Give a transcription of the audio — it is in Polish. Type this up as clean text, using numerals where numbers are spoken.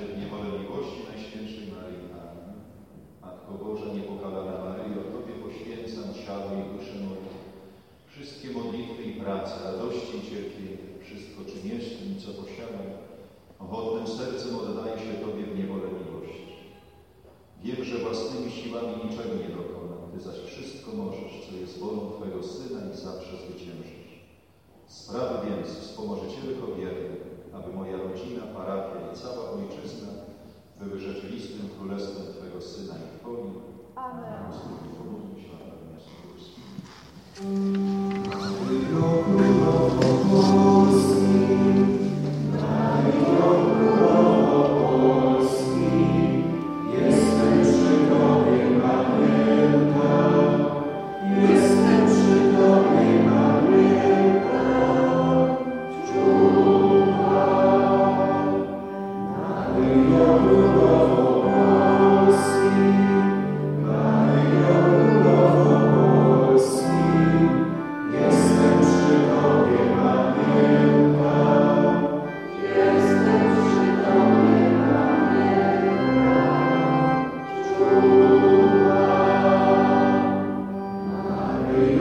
się w niewolę miłości Najświętszej Maryi Panny. Matko Boża, niepokalana Maryjo, Tobie poświęcam ciało i duszę moją, wszystkie modlitwy i prace, radości i cierpienie, wszystko czym jestem i co posiadam, ochotnym sercem oddaję się Tobie w niewolę miłości. Wiem, że własnymi siłami niczego nie dokonam, Ty zaś wszystko możesz, co jest wolą Twojego Syna i zawsze zwyciężysz. Sprawy więc wspomoże Cię tylko wierny, aby moja rodzina, parafia i cała ojczyzna były rzeczywistym królestwem Twojego Syna i Twoim. Amen. Pomódlmy się na miasto Polskie. Amen.